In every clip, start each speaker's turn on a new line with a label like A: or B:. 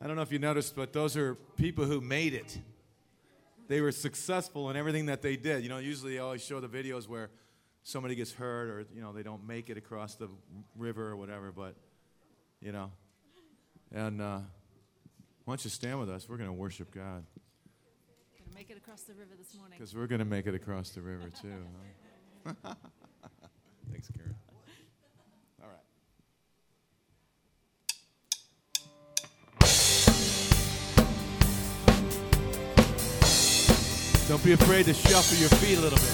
A: I don't know if you noticed, but those are people who made it. They were successful in everything that they did. You know, usually they always show the videos where somebody gets hurt or, you know, they don't make it across the river or whatever, but, you know. And why don't you stand with us? We're going to worship God.
B: Going to make it across the river this morning.
A: Because we're going to make it across the river, too. Huh? Thanks, Karen. All right. Don't be afraid to shuffle your feet a little bit.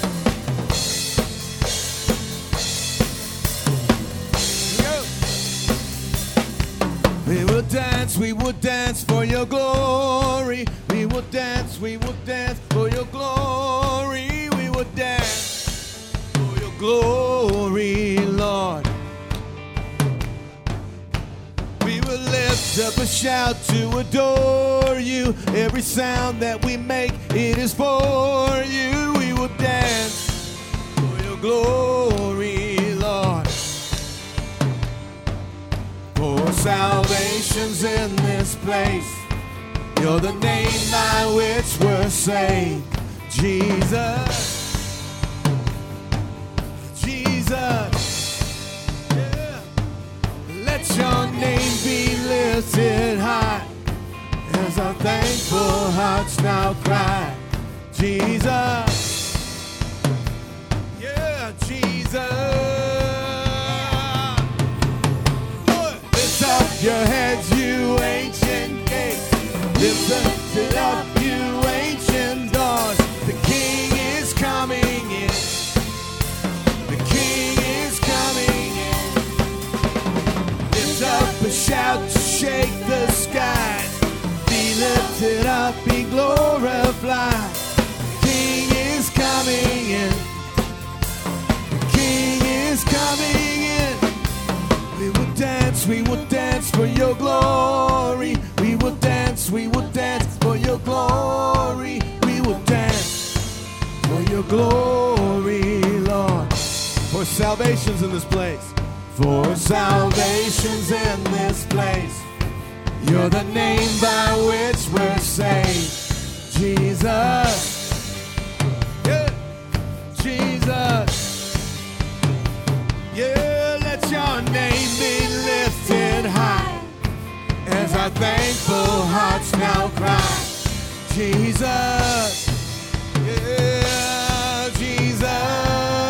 A: Here we will dance for your glory. We will dance for your glory. We will dance for your glory, Lord. We will lift up a shout to adore you. Every sound that we make, it is for you. We will dance for your glory, Lord. For salvation's in this place. You're the name by which we're saved. Jesus. Jesus. Yeah. Let your name be lifted high as our thankful hearts now cry. Jesus. Yeah, Jesus. Lift up your heads, you ancient gates. Lift it up, you ancient doors. The King is coming in. The King is coming in. Lift up a shout to shake the skies. Be lifted up, be glorified. The King is coming in. The King is coming in. We will dance for your glory. We will dance for your glory. We will dance for your glory, Lord. For salvation's in this place. For salvation's in this place. You're the name by which we're saved. Jesus. Yeah. Jesus. Yeah, let your name be lifted high as our thankful hearts now cry. Jesus. Yeah, Jesus.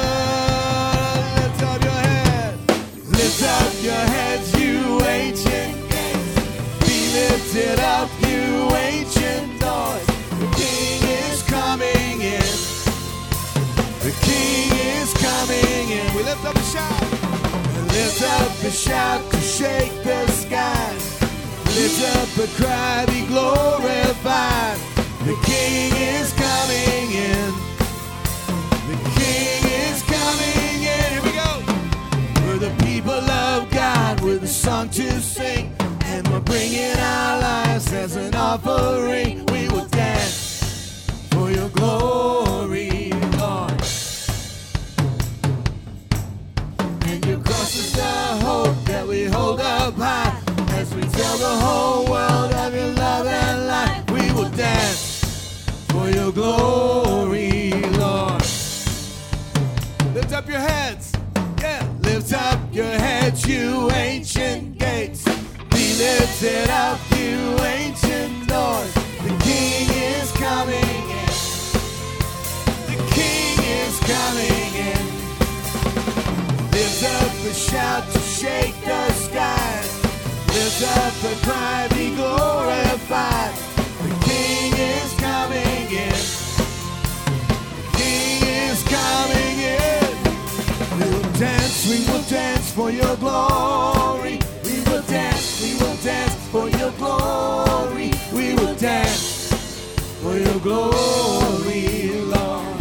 A: Lift up your head. Lift up your heads, you ancient gates. Be lifted up, you ancient doors. The King is coming in. The King is coming in. We lift up a shout. Lift up a shout to shake the skies. Lift up a cry, be glorified. The King is coming in. The King is coming in. Here we go. We're the people of God with a song to sing. And we're bringing our lives as an offering. We will dance for your glory, Lord. And your cross is the hope that we hold up high. As we tell the whole world of your love and light. We will dance for your glory, Lord. Lift up your heads. Yeah. Lift up your heads, you ancient gates. Be lifted up, you ancient doors. The King is coming in. The King is coming in. Lift up a shout to shake the skies. Lift up a cry, be glorified. The King is coming in. The King is coming in. We will dance for your glory. We will dance for your glory. We will dance for your glory, Lord.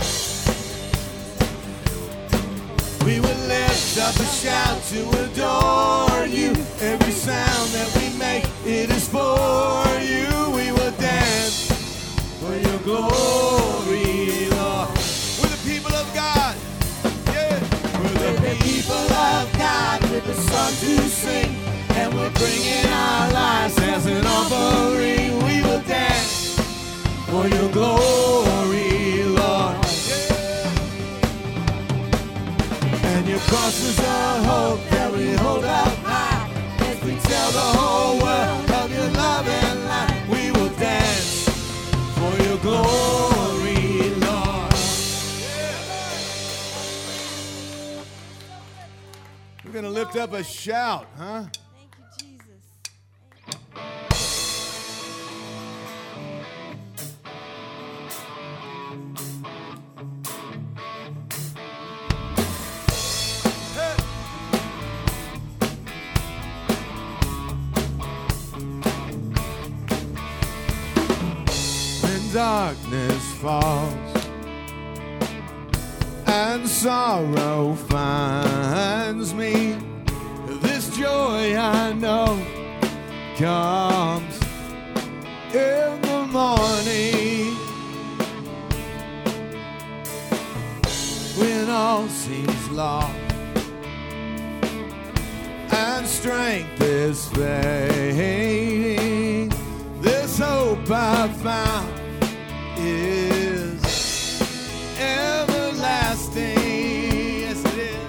A: We will lift up a shout to adore you. Every sound that we make, it is for you. We will dance for your glory, Lord. We're the people of God. Yeah. We're the people of God with a song to sing. And we're bringing our lives as an offering. cross is the hope that we hold up high. As we tell the whole world of your love and light, we will dance for your glory, Lord. We're going to lift up a shout, huh?
C: Thank you, Jesus.
A: Darkness falls and sorrow finds me. This joy I know comes in the morning, when all seems lost and strength is fading. This hope I found is everlasting. Yes, it is.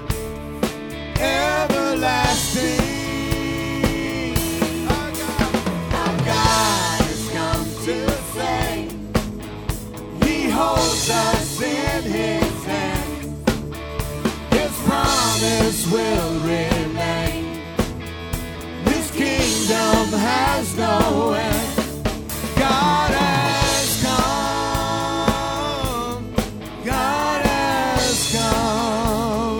A: Everlasting. Our God has come to save. He holds us in His hand. His promise will remain. His kingdom has no end. God has come. God has come.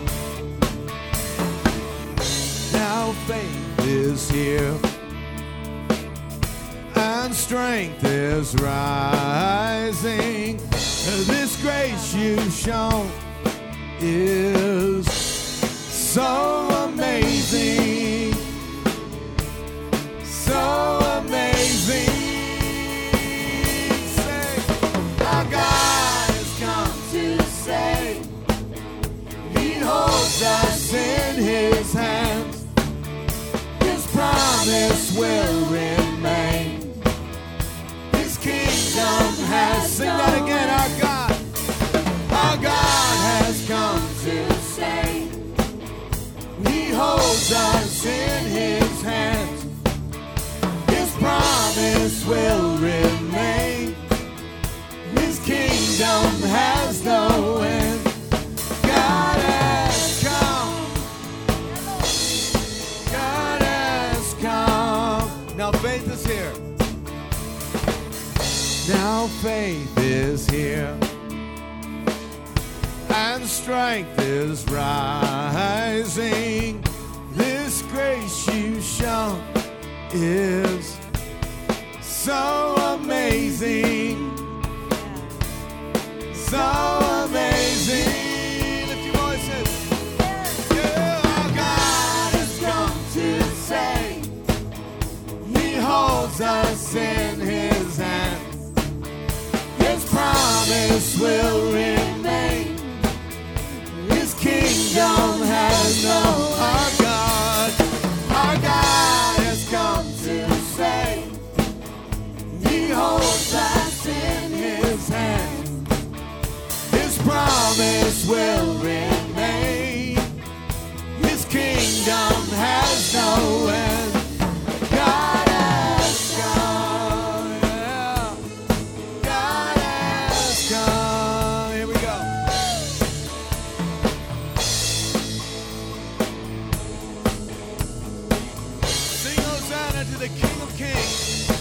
A: Now faith is here and strength is rising. This grace you've shown is so amazing. So amazing. Our God has come to save. He holds us in His hands. His promise will remain. His kingdom has, sing that again, our God has come to save. He holds us in His hands. His promise will remain. His kingdom has no end. God has come. God has come. Now faith is here. Now faith is here. And strength is rising. This grace you've shown is so amazing. So amazing. Lift your voices. Yeah, our God has come to save. He holds us in His hands. His promise will remain. His kingdom has no. Our God has come to save. He holds us in His hands. His promise will remain. His kingdom has no end. God has come. Yeah. God has come. Here we go. Sing Hosanna to the King of Kings.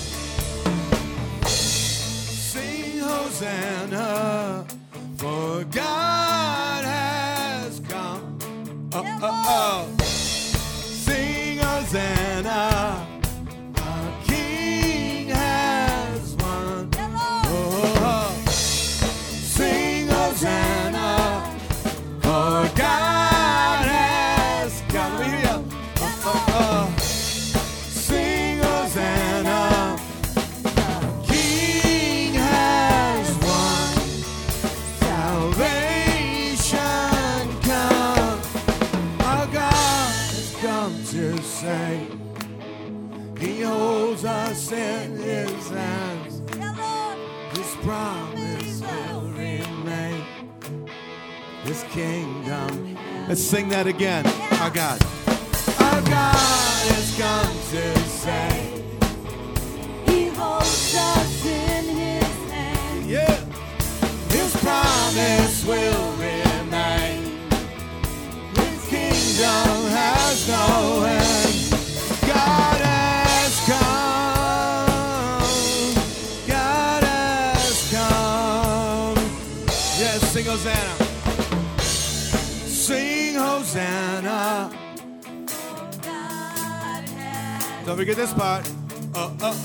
A: Sing Hosanna. For God has come. Sing Hosanna. Our King has won. Sing Hosanna. For God has come. We hear you. Sing Hosanna. King has won. Salvation come. Our God has come to save. He holds us in His hands. His promise will remain. His kingdom Let's sing that again. Our God has come to save.
B: He holds us in his hand.
A: Yeah. His promise will remain. His kingdom has no end. God has come. God has come. Yes, sing Hosanna. Sing Hosanna. Don't forget this part.
B: Sing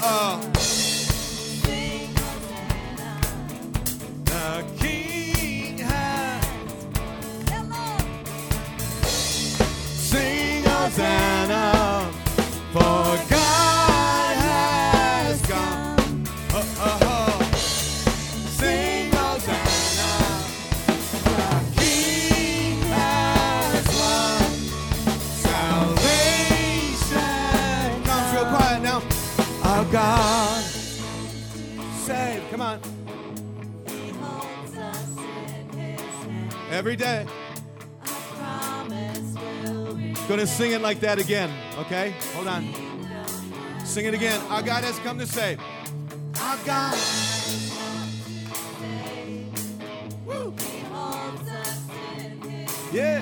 B: Hosanna.
A: The King has. Sing Hosanna, for God has come. Sing Hosanna, the King has won. Salvation comes real quiet now. Our God save. Come on.
B: He holds us in his hand.
A: Every day.
B: Our promise will be
A: Gonna sing it like that again, okay? Hold on. Sing it again. Our God has come to save. Our God. Woo.
B: He holds us in his
A: Yeah.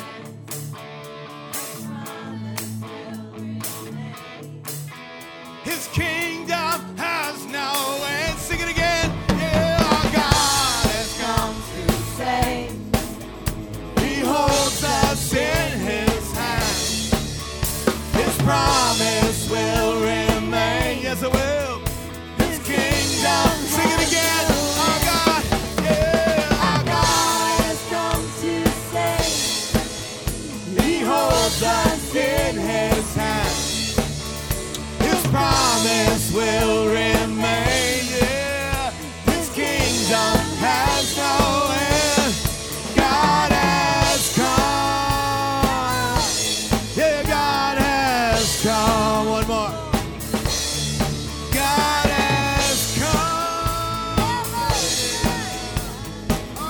B: promise will remain.
A: His kingdom has no end. Sing it again. Yeah. Our God has come to
B: Say,
A: He holds us in his hand. His promise will remain. Yes, it will. His kingdom. Sing it again. Our God. Yeah. Our God.
B: has come to save.
A: He holds us in his hand. His promise will remain. Yeah. His kingdom has no end. God has come. Yeah, God has come. One more. God has come. All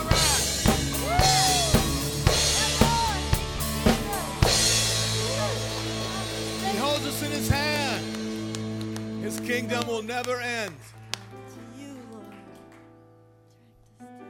A: right. He holds us in his hand. His kingdom will never end.
B: To you, Lord. Direct us to you,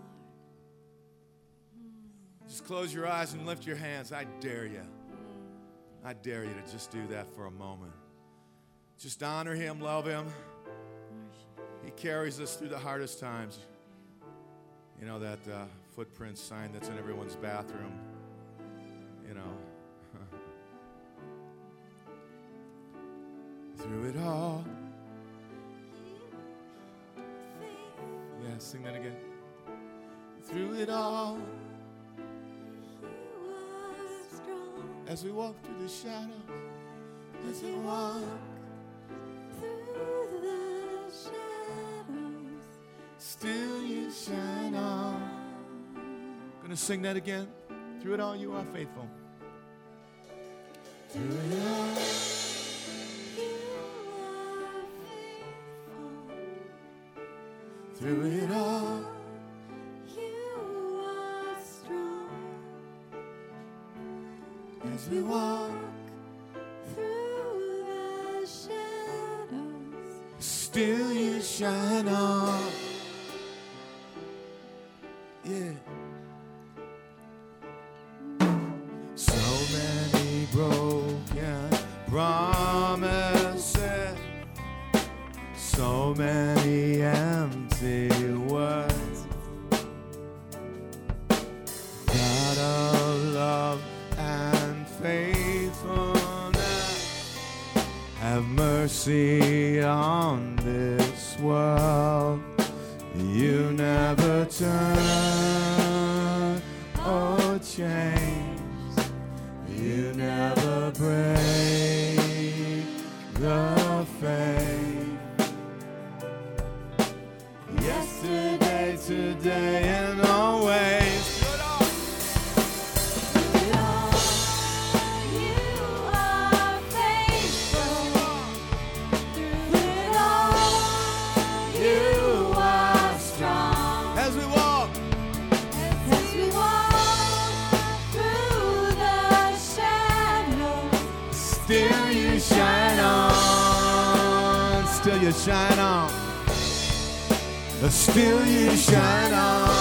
B: Lord.
A: Just close your eyes and lift your hands. I dare you. I dare you to just do that for a moment. Just honor him, love him. He carries us through the hardest times. You know that footprint sign that's in everyone's bathroom? You know. Through it all. Yeah, sing that again. Through it all.
B: You are strong.
A: As we walk through the shadows, as we walk,
B: Through the shadows.
A: still you shine on. Gonna sing that again. Through it all, you are faithful. Through it all,
B: You are faithful.
A: through it all,
B: You are strong.
A: as we walk,
B: Through the shadows.
A: still you shine on. Yeah. So many broken promises, so many empty words. God of love and faithfulness, have mercy on this world. You never turn or change. You never break the faith. Yesterday, today, and always.
B: You are faithful. Through it all. You are strong.
A: As we walk,
B: As we walk through
A: you shine on. Still you shine on.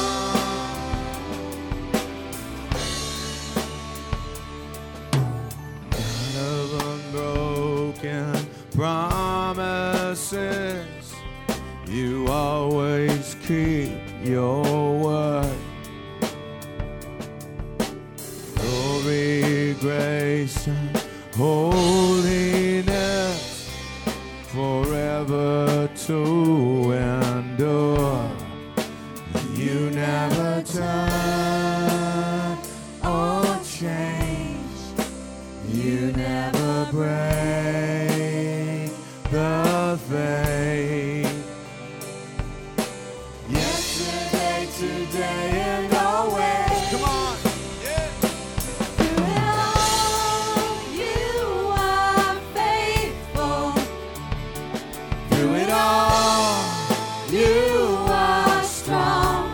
A: God of unbroken promises, you always keep your word. Glory, grace, and holiness forever to endure. You never turn or change. You never break the faith. Yesterday, today, and always. Come on. Yeah.
B: Through it all, you are faithful.
A: Through it all, you are strong.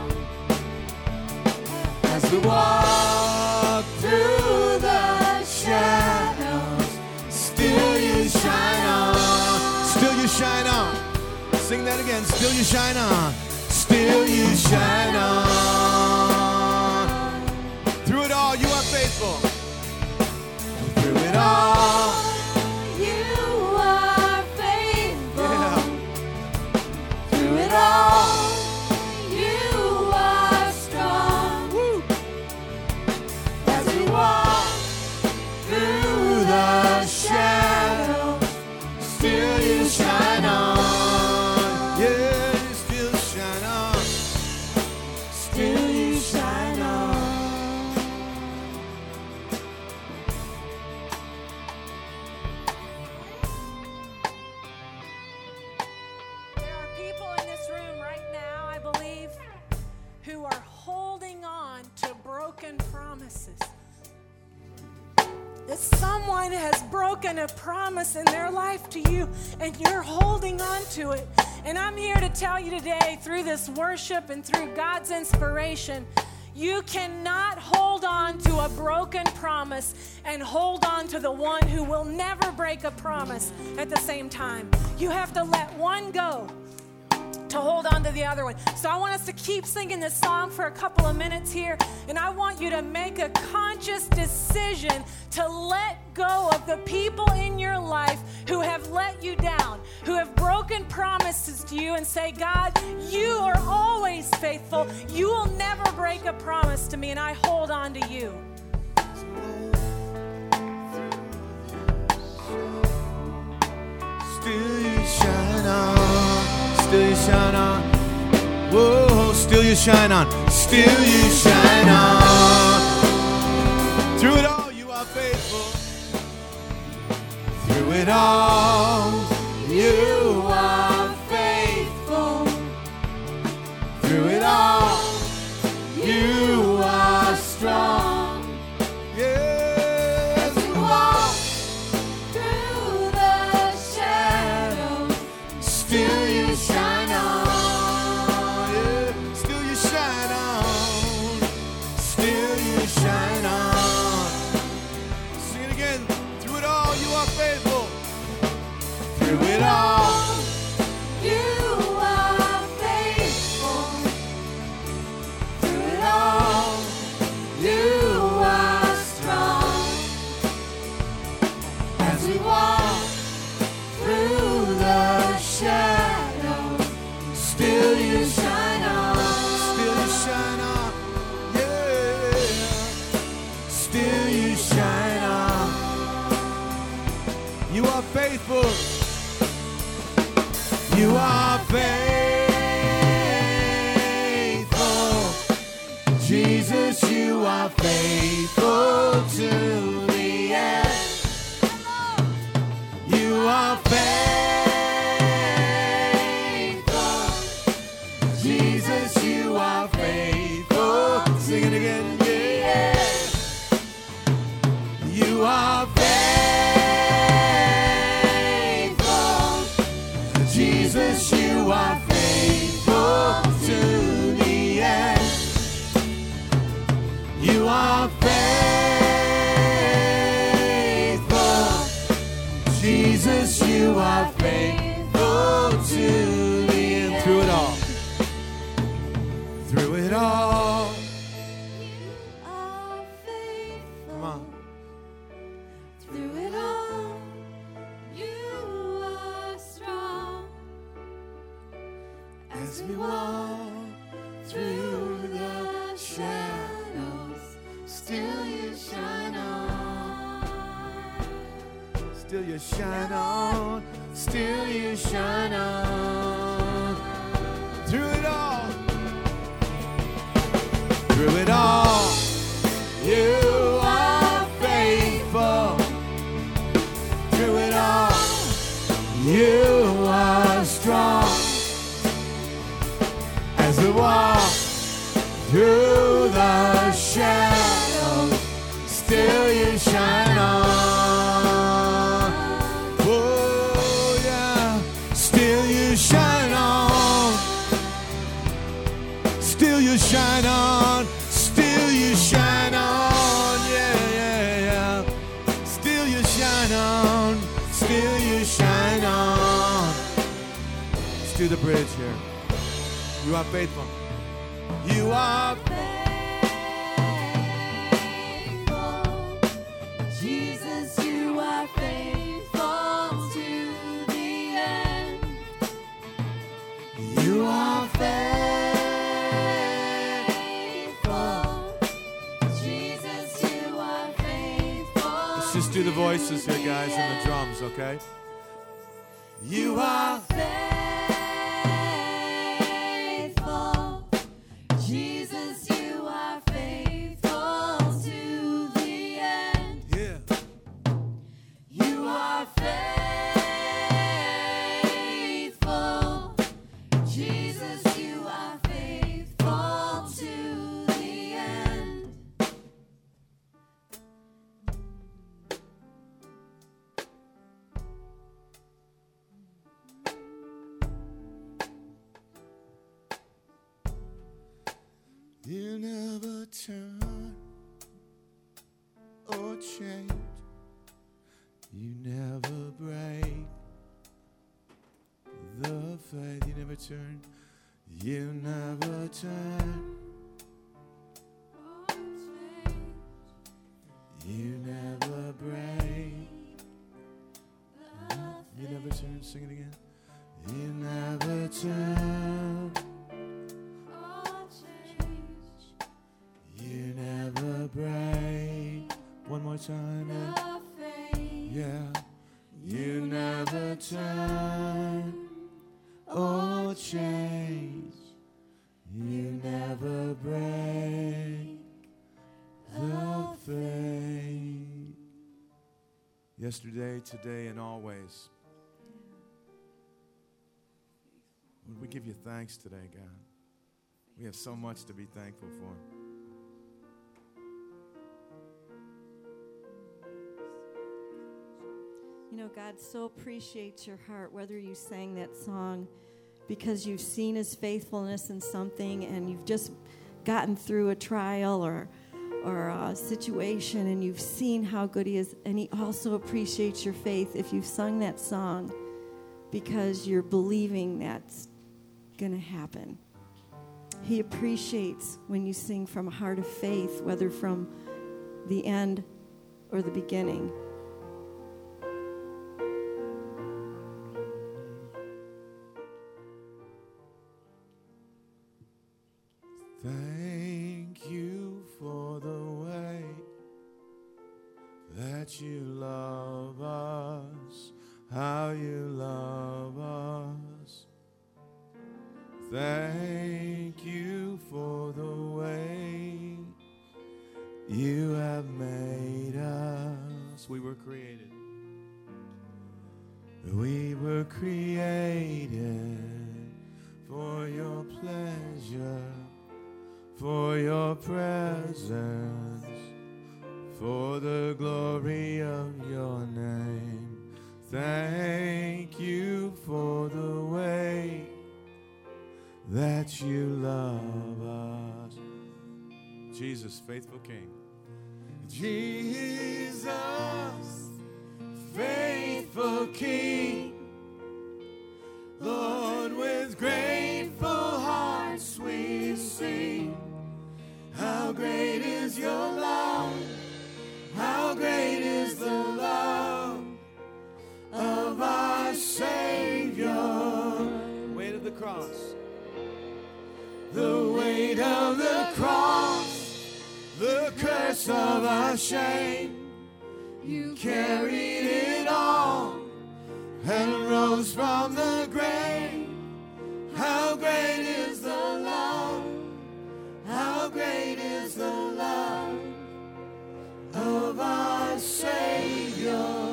A: As we walk through the shadows, still you shine on. Still you shine on. Sing that again. Still you shine on. Still you shine on. Through it all, you are faithful. Through it all,
B: You are faithful.
A: yeah.
B: Through it all, you are strong.
A: Woo.
B: As we walk
A: Through the shadows, still you shine on. Yeah, you still shine on. Still you shine on.
C: There are people in this room right now, I believe, who are holding on to broken promises. That someone has broken a promise in their life to you, and you're holding on to it. And I'm here to tell you today, through this worship and through God's inspiration, you cannot hold on to a broken promise and hold on to the one who will never break a promise at the same time. You have to let one go to hold on to the other one. So I want us to keep singing this song for a couple of minutes here, and I want you to make a conscious decision to let go of the people in your life who have let you down, who have broken promises to you, and say, God, you are always faithful. You will never break a promise to me, and I hold on to you.
A: Still you shine on. Still you shine on. Whoa, still you shine on. Still you shine on. Through it all, you are faithful. Through it all, you are faithful. Through it all, you are strong. Yes, you are.
B: through the shadows.
A: Still you shine on. Yeah, still you shine on. Still you shine on. Sing it again. Through it all, you are faithful. Through it all,
B: You are faithful. Through it all, you are strong. As we walk through the shadows, still you shine on.
A: still you shine on. Yeah, still you shine on. You are faithful. You are faithful. Jesus, you are faithful to the end. You are faithful. Jesus, you are faithful. Sing it again, yeah. You are faithful. Jesus, you are faithful to the end. You are faithful. Jesus, you are faithful As we walk through the shadows, still you shine on. Still you shine on. Still you shine on. Through it all. Through it all. You are faithful. Through it all. You are strong. As we walk through the shadows, still you shine on. Oh yeah, still you shine on. Still you shine on. Still you shine on. Yeah, yeah, yeah. Still you shine on. Still you shine on. Let's do the bridge here. You are faithful. You are
B: faithful. Jesus, you are faithful to the end.
A: You are
B: faithful. Jesus, you are faithful.
A: Let's just do the voices here, guys, and the drums, okay? You are
B: faithful. Jesus, you are faithful to the end.
A: Yeah.
B: You are faithful. Jesus, you are faithful to the end.
A: You never turn or change. You never break the faith. You never turn. You never turn. You never break. You never turn. Sing it again. You never turn. You never break. One more time. Yeah. You never turn or change. You never break the faith. Yesterday, today, and always. Lord, we give you thanks today, God. We have so much to be thankful for.
D: You know, God so appreciates your heart, whether you sang that song because you've seen his faithfulness in something and you've just gotten through a trial or a situation and you've seen how good he is. And he also appreciates your faith if you've sung that song because you're believing that's going to happen. He appreciates when you sing from a heart of faith, whether from the end or the beginning.
A: Thank you for the way that you love us, how you love us. Thank you for the way you have made us. We were created. We were created for your pleasure, for your presence, for the glory of your name. Thank you for the way that you love us. Jesus, faithful King. Jesus, faithful King. Lord, with grateful hearts we sing. How great is your love? How great is the love of our Savior? Weight of the cross. weight of the cross, the curse of our shame. You carried it all and rose from the grave. How great is the love, how great is the love of our Savior,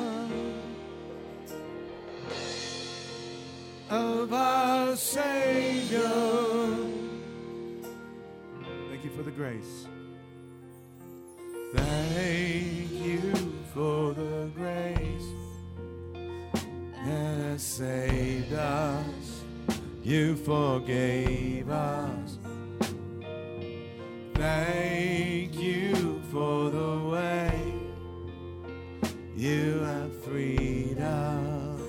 A: of our Savior. Thank you for the grace. Thank you for the grace that has saved us. You forgave us. Thank you for the way you have freed us.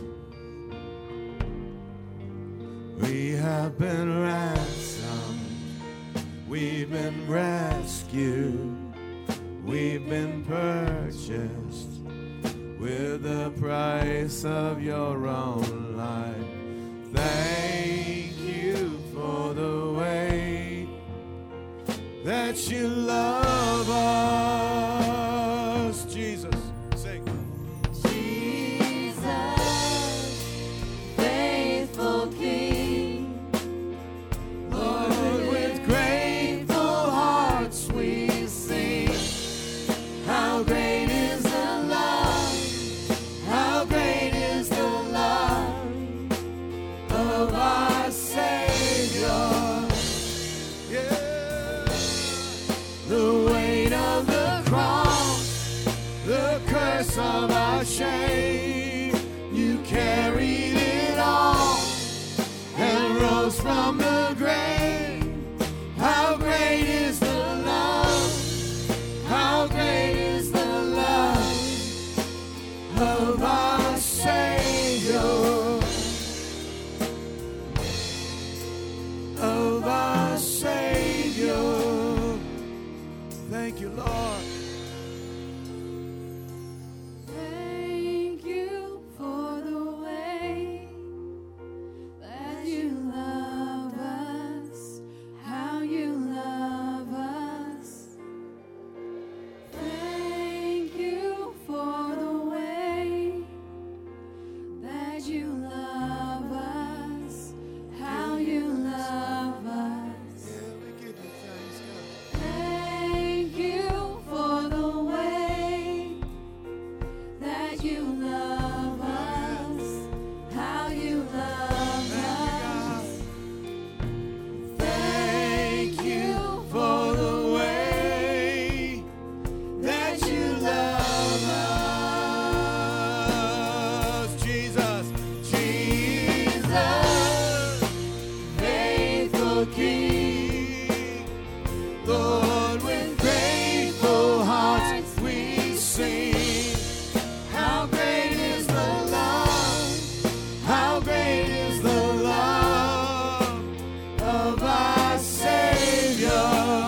A: We have been ransomed. We've been rescued. We've been purchased with the price of your own life. Thank you for the way that you love us. Jesus, sing.
B: Jesus, faithful King,
A: Lord, with grateful hearts we sing. How great is the love, how great is the love of our Savior. Yeah. The weight of the cross, the curse of our shame. You carried it all and rose from the grave. How great is the love, how great is the love of our Savior, of our Savior. Thank you, Lord.
B: thank you for the way that you love us, how you love us. Thank you for the way that you love us, how you love us.
A: Yeah, we give you thanks, God.
B: Thank you for the way that you love us, how you love us.
A: Thank you for the way that you love us. Jesus, Jesus, faithful King, Lord, with grateful hearts we sing. How great is the love, how great is the love of our Savior.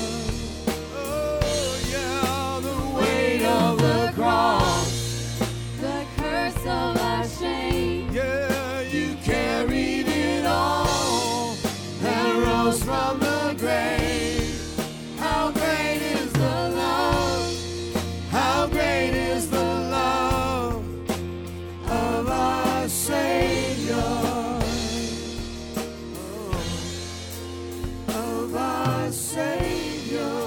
A: Oh yeah, the weight of the cross,
B: The curse of our shame.
A: yeah, you carried it all and rose from the grave. How great is the love, how great is the love of our Savior, of our Savior.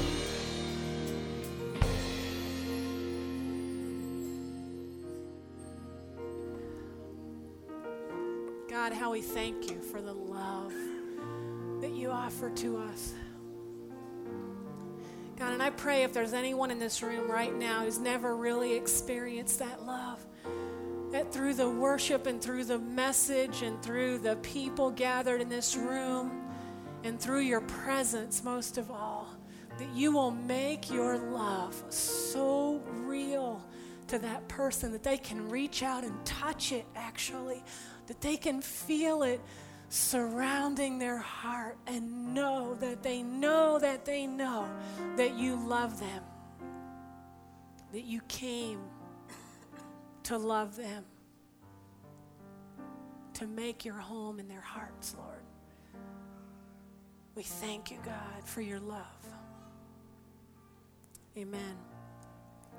C: God, how we thank you for the love that you offer to us. God, and I pray if there's anyone in this room right now who's never really experienced that love, that through the worship and through the message and through the people gathered in this room and through your presence most of all, that you will make your love so real to that person that they can reach out and touch it actually, that they can feel it surrounding their heart and know that they know that they know that you love them, that you came to love them, to make your home in their hearts, Lord. We thank you, God, for your love. Amen.